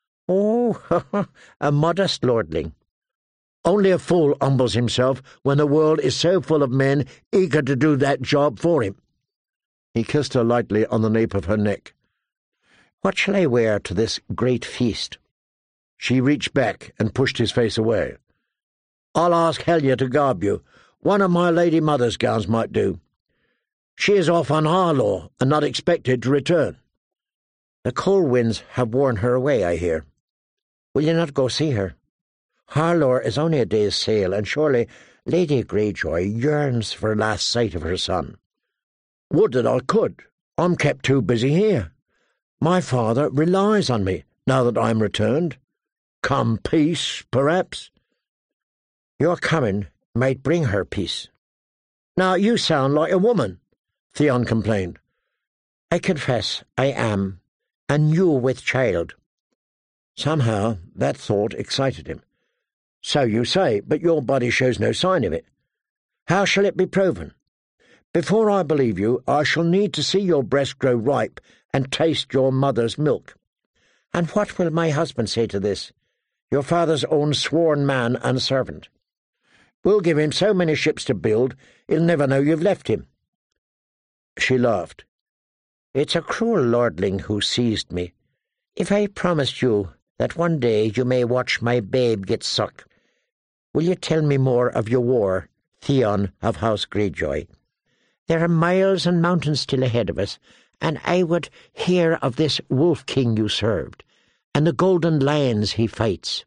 Oh, a modest lordling. Only a fool humbles himself when the world is so full of men eager to do that job for him. He kissed her lightly on the nape of her neck. What shall I wear to this great feast? She reached back and pushed his face away. I'll ask Helya to garb you. One of my lady mother's gowns might do. She is off on Harlaw and not expected to return. The cold winds have worn her away, I hear. Will you not go see her? Harlaw is only a day's sail, and surely Lady Greyjoy yearns for a last sight of her son. Would that I could. I'm kept too busy here. My father relies on me, now that I'm returned. Come peace, perhaps. Your coming might bring her peace. Now you sound like a woman, Theon complained. I confess I am, and you with child. Somehow that thought excited him. So you say, but your body shows no sign of it. How shall it be proven? Before I believe you, I shall need to see your breast grow ripe and taste your mother's milk. And what will my husband say to this, your father's own sworn man and servant? We'll give him so many ships to build, he'll never know you've left him. She laughed. It's a cruel lordling who seized me. If I promised you that one day you may watch my babe get sucked, will you tell me more of your war, Theon of House Greyjoy? There are miles and mountains still ahead of us, and I would hear of this wolf-king you served, and the golden lions he fights.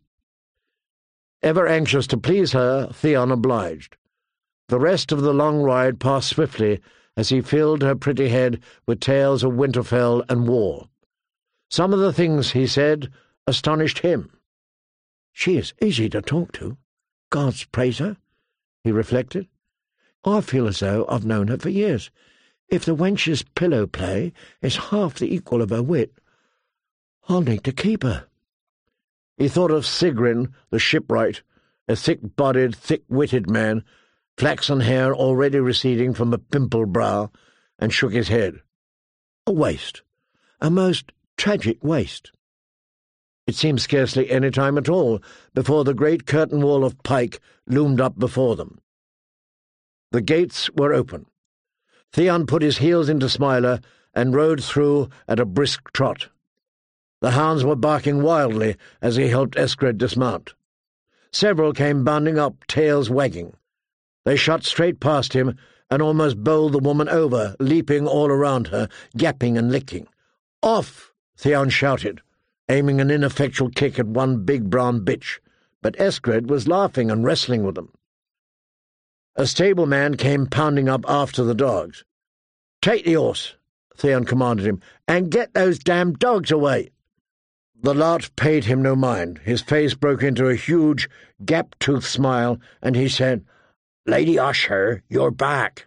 Ever anxious to please her, Theon obliged. The rest of the long ride passed swiftly as he filled her pretty head with tales of Winterfell and war. Some of the things he said astonished him. She is easy to talk to. Gods praise her, he reflected. I feel as though I've known her for years. If the wench's pillow play is half the equal of her wit, I'll need to keep her. He thought of Sigrin, the shipwright, a thick-bodied, thick-witted man, flaxen hair already receding from a pimpled brow, and shook his head. A waste, a most tragic waste. It seemed scarcely any time at all before the great curtain wall of pike loomed up before them. The gates were open. Theon put his heels into Smiler and rode through at a brisk trot. The hounds were barking wildly as he helped Eskred dismount. Several came bounding up, tails wagging. They shot straight past him and almost bowled the woman over, leaping all around her, yapping and licking. "Off!" Theon shouted, aiming an ineffectual kick at one big brown bitch, but Eskred was laughing and wrestling with them. A stableman came pounding up after the dogs. "Take the horse," Theon commanded him, "and get those damned dogs away." The lot paid him no mind. His face broke into a huge, gap-toothed smile, and he said, "Lady Usher, you're back."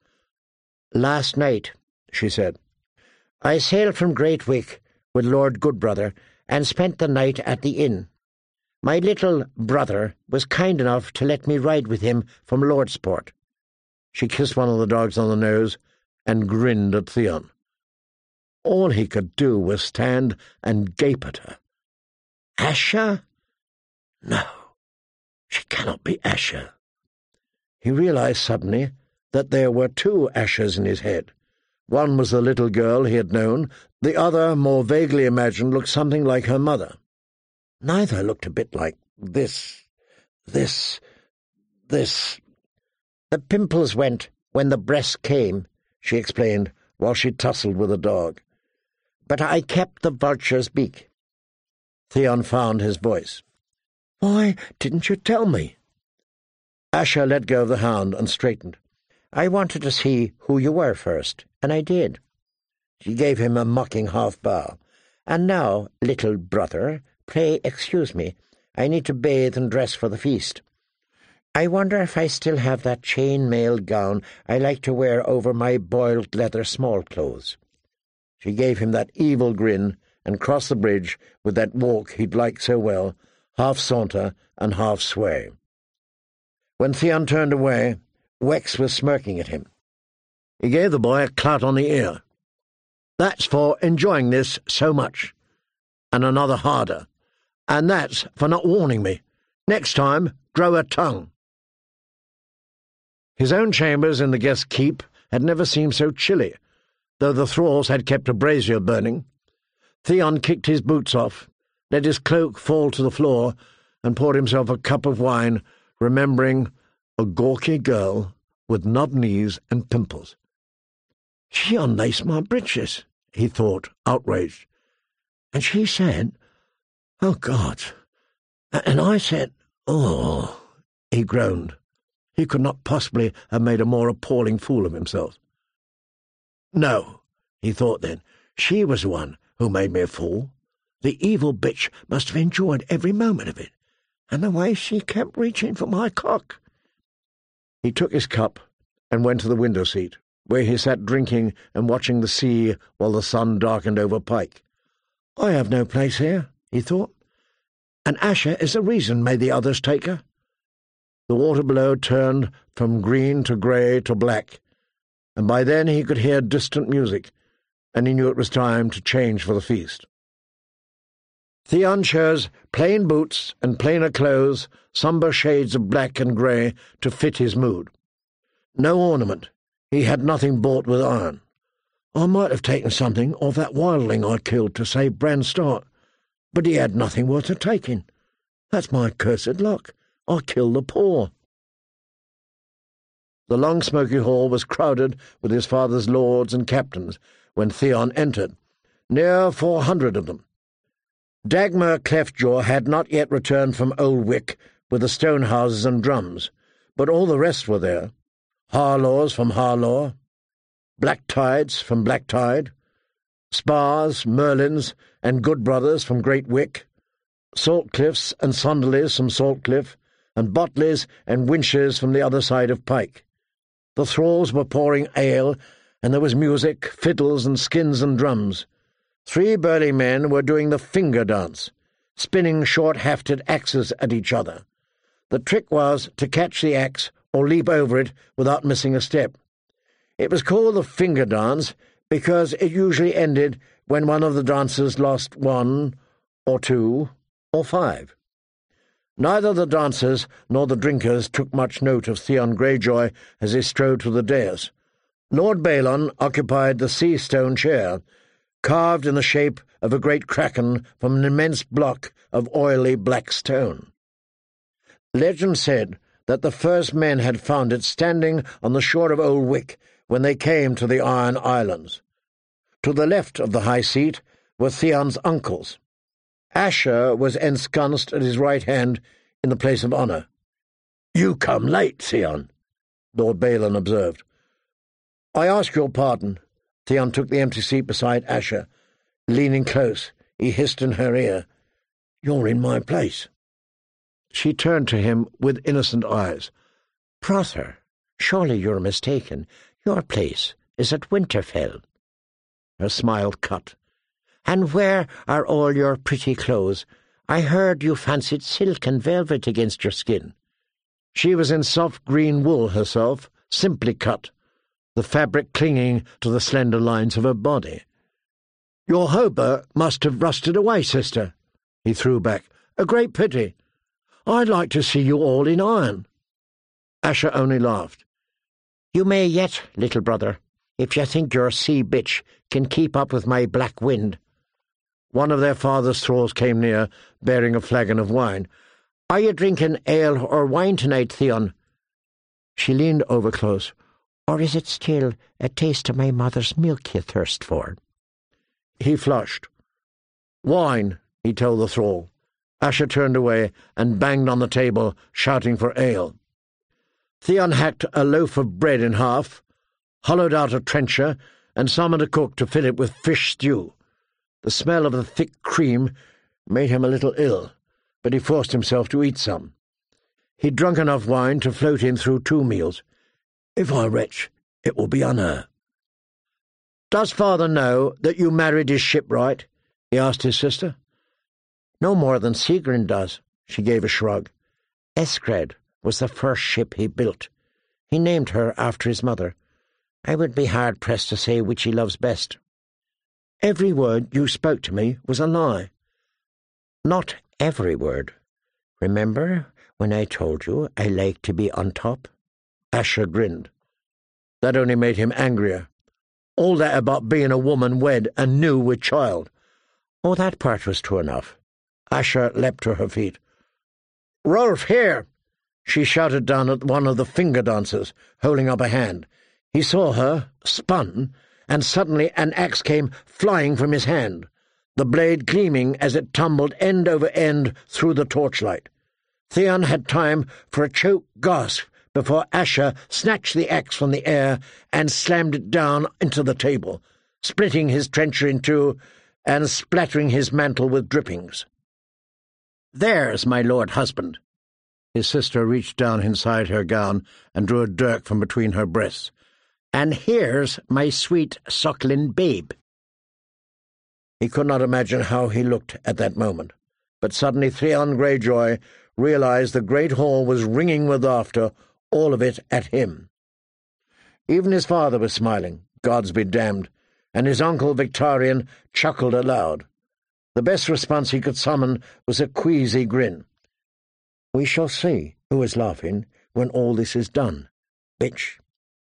"Last night," she said. "I sailed from Great Wick with Lord Goodbrother and spent the night at the inn. My little brother was kind enough to let me ride with him from Lordsport." She kissed one of the dogs on the nose and grinned at Theon. All he could do was stand and gape at her. Asha? No, she cannot be Asha. He realized suddenly that there were two Ashas in his head. One was the little girl he had known, the other, more vaguely imagined, looked something like her mother. Neither looked a bit like this, this, this. "The pimples went when the breast came," she explained, while she tussled with a dog. "But I kept the vulture's beak." Theon found his voice. "Why didn't you tell me?" Asha let go of the hound and straightened. "I wanted to see who you were first, and I did." She gave him a mocking half-bow. "And now, little brother, pray excuse me. I need to bathe and dress for the feast. I wonder if I still have that chain-mail gown I like to wear over my boiled leather small-clothes." She gave him that evil grin and cross the bridge with that walk he'd liked so well, half saunter and half sway. When Theon turned away, Wex was smirking at him. He gave the boy a clout on the ear. "That's for enjoying this so much. And another harder. And that's for not warning me. Next time, grow a tongue." His own chambers in the guest keep had never seemed so chilly, though the thralls had kept a brazier burning. Theon kicked his boots off, let his cloak fall to the floor, and poured himself a cup of wine, remembering a gawky girl with knob knees and pimples. "She unlaced my breeches," he thought, outraged. "And she said, 'Oh, God!' And I said, 'Oh!'" He groaned. He could not possibly have made a more appalling fool of himself. "No," he thought then, "she was the one who made me a fool. The evil bitch must have enjoyed every moment of it, and the way she kept reaching for my cock." He took his cup and went to the window-seat, where he sat drinking and watching the sea while the sun darkened over Pike. "I have no place here," he thought, "and Asher is the reason may the others take her." The water below turned from green to grey to black, and by then he could hear distant music, and he knew it was time to change for the feast. Theon chose plain boots and plainer clothes, sombre shades of black and grey, to fit his mood. No ornament. He had nothing bought with iron. "I might have taken something of that wildling I killed to save Bran Stark, but he had nothing worth the taking. That's my cursed luck. I killed the poor." The long smoky hall was crowded with his father's lords and captains when Theon entered, near four hundred of them. Dagmar Cleftjaw had not yet returned from Old Wick with the stone houses and drums, but all the rest were there. Harlaws from Harlaw, Black Tides from Black Tide, Spars, Merlins, and Good Brothers from Great Wick, Saltcliffs and Sonderleys from Saltcliff, and Botleys and Winches from the other side of Pike. The thralls were pouring ale, and there was music, fiddles, and skins and drums. Three burly men were doing the finger dance, spinning short-hafted axes at each other. The trick was to catch the axe or leap over it without missing a step. It was called the finger dance because it usually ended when one of the dancers lost one, or two, or five. Neither the dancers nor the drinkers took much note of Theon Greyjoy as he strode to the dais. Lord Balon occupied the sea-stone chair, carved in the shape of a great kraken from an immense block of oily black stone. Legend said that the first men had found it standing on the shore of Old Wick when they came to the Iron Islands. To the left of the high seat were Theon's uncles. Asher was ensconced at his right hand in the place of honour. "You come late, Theon," Lord Balon observed. "I ask your pardon." Theon took the empty seat beside Asher. Leaning close, he hissed in her ear, "You're in my place." She turned to him with innocent eyes. "Brother, surely you're mistaken. Your place is at Winterfell." Her smile cut. "And where are all your pretty clothes? I heard you fancied silk and velvet against your skin." She was in soft green wool herself, simply cut, the fabric clinging to the slender lines of her body. "Your hauberk must have rusted away, sister," he threw back. "A great pity. I'd like to see you all in iron." Asher only laughed. "You may yet, little brother, if you think your sea bitch can keep up with my black wind." One of their father's thralls came near, bearing a flagon of wine. "Are you drinking ale or wine tonight, Theon?" She leaned over close. "Or is it still a taste of my mother's milk you thirst for?" He flushed. "Wine," he told the thrall. Asher turned away and banged on the table, shouting for ale. Theon hacked a loaf of bread in half, hollowed out a trencher, and summoned a cook to fill it with fish stew. The smell of the thick cream made him a little ill, but he forced himself to eat some. He'd drunk enough wine to float him through two meals. "If I retch, it will be on her." "Does father know that you married his shipwright?" he asked his sister. No more than Sigurd does, she gave a shrug. Escred was the first ship he built. He named her after his mother. I would be hard-pressed to say which he loves best. Every word you spoke to me was a lie. Not every word. Remember when I told you I liked to be on top? Asher grinned. That only made him angrier. All that about being a woman wed and new with child. Oh, that part was true enough. Asher leapt to her feet. Rolf, here! She shouted down at one of the finger dancers, holding up a hand. He saw her, spun, and suddenly an axe came flying from his hand, the blade gleaming as it tumbled end over end through the torchlight. Theon had time for a choked gasp before Asher snatched the axe from the air and slammed it down into the table, splitting his trencher in two and splattering his mantle with drippings. There's my lord husband. His sister reached down inside her gown and drew a dirk from between her breasts. And here's my sweet suckling babe. He could not imagine how he looked at that moment, but suddenly Theon Greyjoy realized the great hall was ringing with laughter, all of it at him. Even his father was smiling, gods be damned, and his uncle Victarion chuckled aloud. The best response he could summon was a queasy grin. We shall see who is laughing when all this is done, bitch.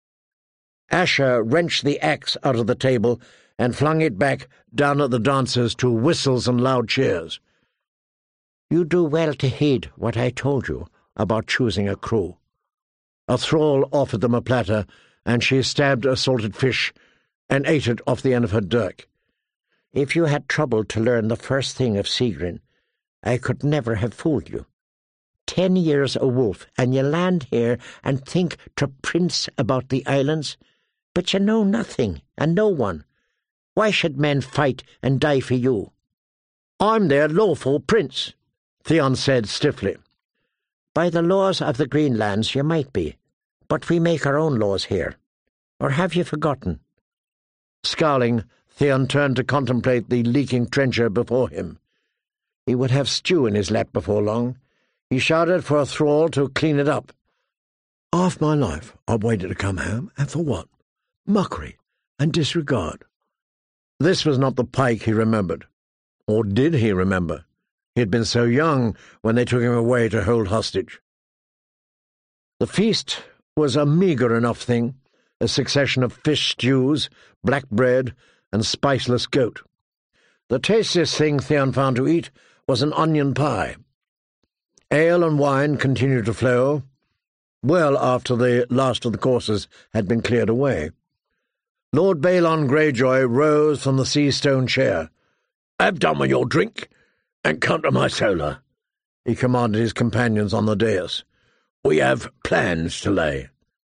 Asher wrenched the axe out of the table and flung it back down at the dancers to whistles and loud cheers. You do well to heed what I told you about choosing a crew. A thrall offered them a platter, and she stabbed a salted fish and ate it off the end of her dirk. If you had troubled to learn the first thing of Sigrid, I could never have fooled you. Ten years a wolf, and you land here and think to prince about the islands, but you know nothing and no one. Why should men fight and die for you? I'm their lawful prince, Theon said stiffly. By the laws of the Greenlands you might be, but we make our own laws here. Or have you forgotten? Scowling, Theon turned to contemplate the leaking trencher before him. He would have stew in his lap before long. He shouted for a thrall to clean it up. Half my life I've waited to come home, and for what? Mockery and disregard. This was not the Pike he remembered. Or did he remember? He had been so young when they took him away to hold hostage. The feast was a meagre enough thing, a succession of fish stews, black bread, and spiceless goat. The tastiest thing Theon found to eat was an onion pie. Ale and wine continued to flow, well after the last of the courses had been cleared away. Lord Balon Greyjoy rose from the sea-stone chair. "Have done with your drink, and come to my solar," he commanded his companions on the dais. "We have plans to lay."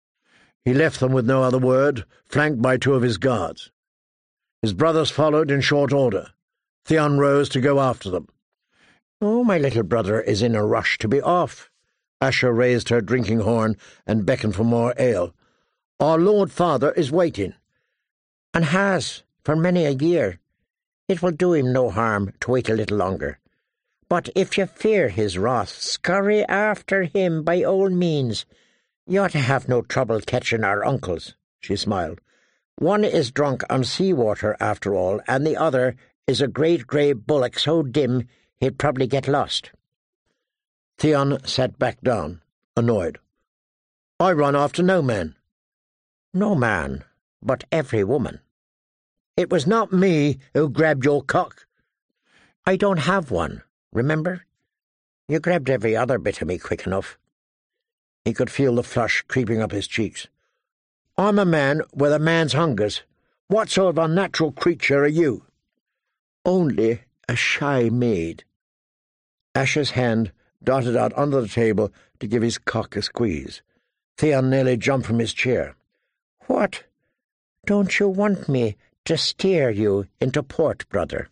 He left them with no other word, flanked by two of his guards. His brothers followed in short order. Theon rose to go after them. "Oh, my little brother is in a rush to be off." Asher raised her drinking horn and beckoned for more ale. "Our Lord Father is waiting." "And has, for many a year. It will do him no harm to wait a little longer. But if you fear his wrath, scurry after him by all means. You ought to have no trouble catching our uncles," she smiled. "One is drunk on sea-water, after all, and the other is a great grey bullock so dim he'd probably get lost." Theon sat back down, annoyed. "I run after no man." "No man, but every woman." "It was not me who grabbed your cock." "I don't have one, remember? You grabbed every other bit of me quick enough." He could feel the flush creeping up his cheeks. "I'm a man with a man's hungers. What sort of unnatural creature are you?" "Only a shy maid." Asher's hand darted out under the table to give his cock a squeeze. Theon nearly jumped from his chair. "What? Don't you want me to steer you into port, brother?"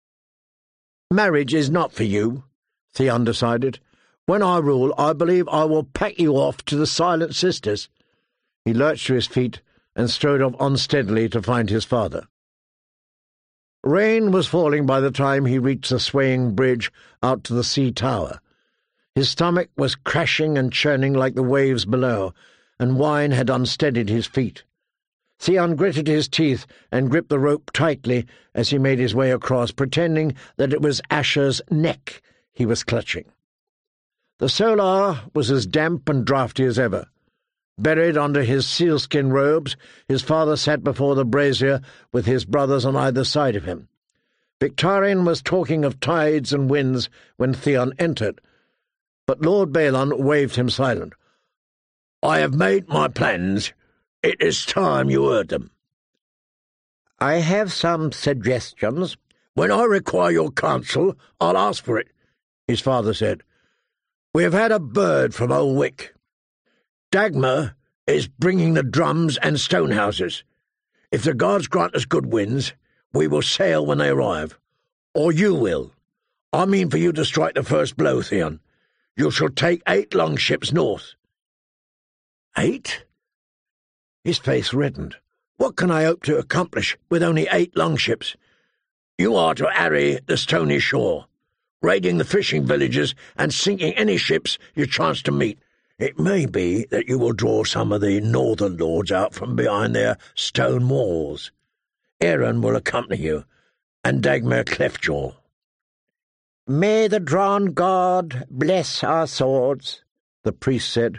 "Marriage is not for you," Theon decided. "When I rule, I believe I will pack you off to the Silent Sisters." He lurched to his feet and strode off unsteadily to find his father. Rain was falling by the time he reached the swaying bridge out to the sea tower. His stomach was crashing and churning like the waves below, and wine had unsteadied his feet. Theon gritted his teeth and gripped the rope tightly as he made his way across, pretending that it was Asher's neck he was clutching. The solar was as damp and draughty as ever. Buried under his sealskin robes, his father sat before the brazier with his brothers on either side of him. Victarion was talking of tides and winds when Theon entered, but Lord Balon waved him silent. "I have made my plans. It is time you heard them." "I have some suggestions." "When I require your counsel, I'll ask for it," his father said. "We have had a bird from Old Wick. Dagmar is bringing the drums and stone houses. If the gods grant us good winds, we will sail when they arrive. Or you will. I mean for you to strike the first blow, Theon. You shall take eight longships north." "Eight?" His face reddened. "What can I hope to accomplish with only eight longships? You are to harry the stony shore, raiding the fishing villages and sinking any ships you chance to meet. It may be that you will draw some of the northern lords out from behind their stone walls. Aeron will accompany you, and Dagmar Cleftjaw." "May the drawn god bless our swords," the priest said.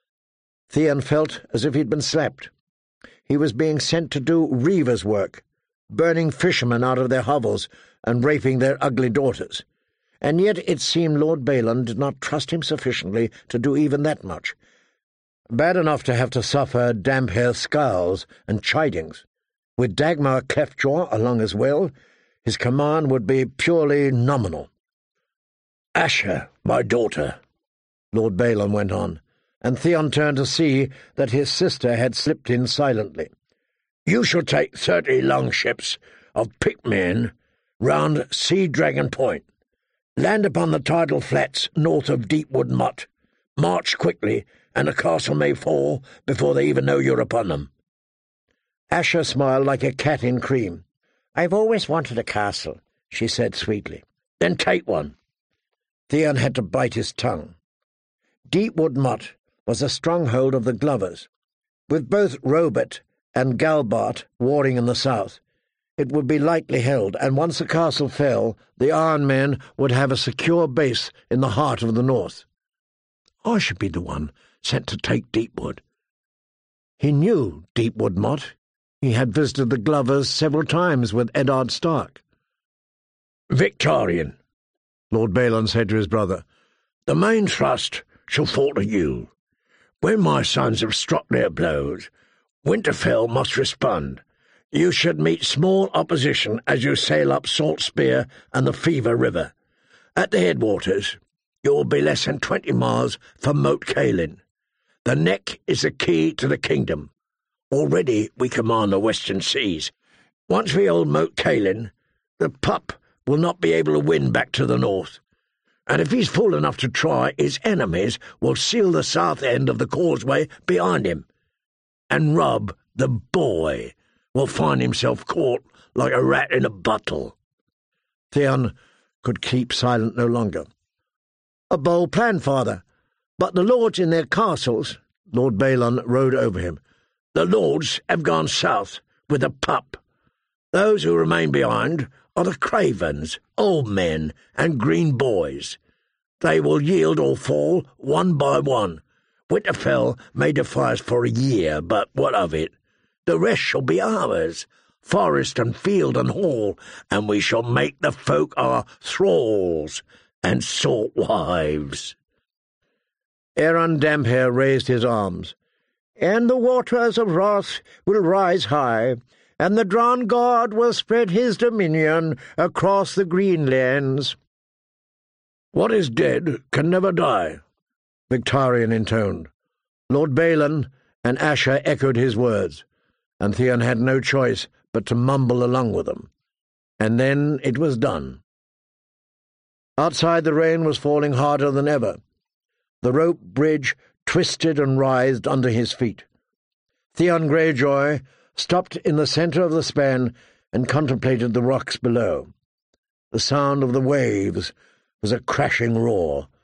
Theon felt as if he'd been slapped. He was being sent to do reaver's work, burning fishermen out of their hovels and raping their ugly daughters. And yet it seemed Lord Balon did not trust him sufficiently to do even that much. Bad enough to have to suffer Damphair scowls and chidings. With Dagmar Cleftjaw along as well, his command would be purely nominal. "Asher, my daughter," Lord Balon went on, and Theon turned to see that his sister had slipped in silently. "You shall take thirty longships of picked men round Sea Dragon Point. Land upon the tidal flats north of Deepwood Motte. March quickly, and the castle may fall before they even know you're upon them." Asher smiled like a cat in cream. "I've always wanted a castle," she said sweetly. "Then take one." Theon had to bite his tongue. Deepwood Motte was a stronghold of the Glovers. With both Robert and Galbart warring in the south, it would be lightly held, and once the castle fell, the Iron Men would have a secure base in the heart of the north. I should be the one sent to take Deepwood. He knew Deepwood Motte. He had visited the Glovers several times with Eddard Stark. "Victarion," Lord Balon said to his brother, "the main thrust shall fall to you. When my sons have struck their blows, Winterfell must respond. You should meet small opposition as you sail up Salt Spear and the Fever River. At the headwaters, you will be less than twenty miles from Moat Cailin. The neck is the key to the kingdom. Already we command the western seas. Once we hold Moat Cailin, the pup will not be able to win back to the north. And if he's fool enough to try, his enemies will seal the south end of the causeway behind him. And Robb, the boy, will find himself caught like a rat in a bottle." Theon could keep silent no longer. "A bold plan, father. But the lords in their castles—" Lord Balon rode over him. "The lords have gone south with the pup. Those who remain behind are the cravens, old men, and green boys. They will yield or fall one by one. Winterfell may defy us for a year, but what of it? The rest shall be ours, forest and field and hall, and we shall make the folk our thralls and salt wives." Aeron Damphair raised his arms. "And the waters of wrath will rise high, and the drawn god will spread his dominion across the green lands." "What is dead can never die," Victarion intoned. Lord Balon and Asher echoed his words, and Theon had no choice but to mumble along with them. And then it was done. Outside the rain was falling harder than ever. The rope bridge twisted and writhed under his feet. Theon Greyjoy stopped in the centre of the span and contemplated the rocks below. The sound of the waves was a crashing roar,